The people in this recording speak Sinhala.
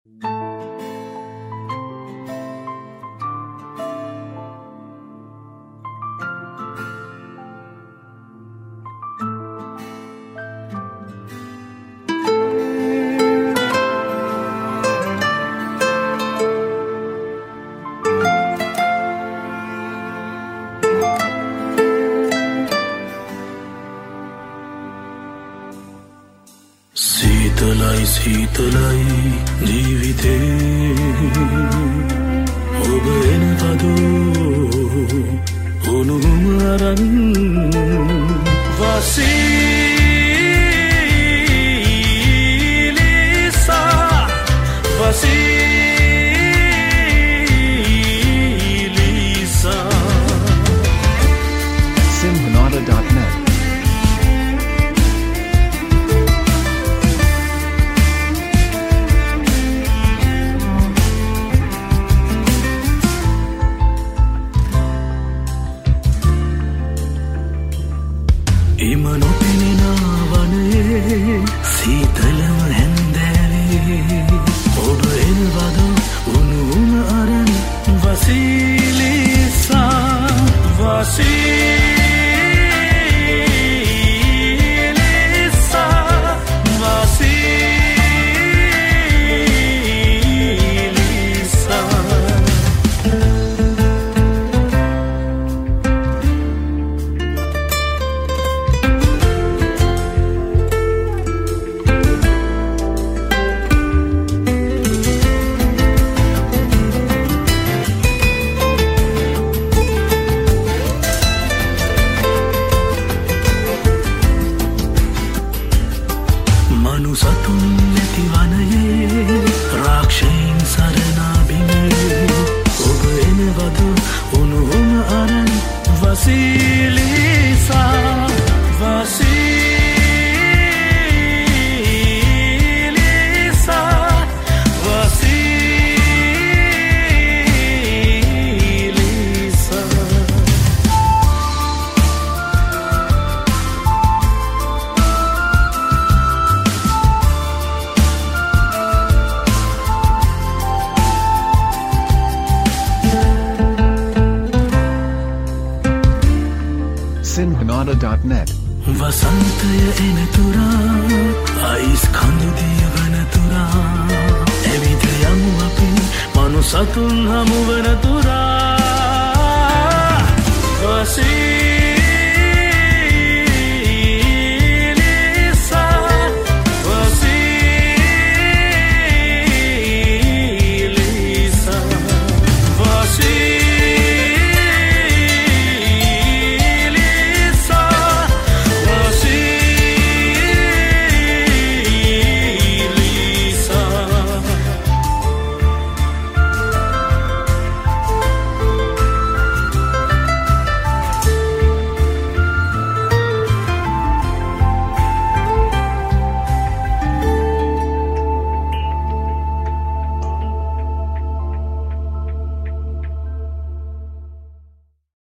සීතලයි ජීවිතේ ඔබ එනවදු උණුහුම අරන් වසීලිසා Simhanada.net සීතලම හැන්දෑවේ ඔබ එනවද උණුහුම අරන් වසීලිසා සතුන් නැති වනයේ රාක්ෂයන් සරණාබිමේ ඔබ එනවද උණුහුම අරන් වසීලිසා Simhanada.net වසන්තය එනතුරා අයිස් කඳු දියවනතුරා ඇවිද යමු අපි මනුසතුන් හමුවනතුරා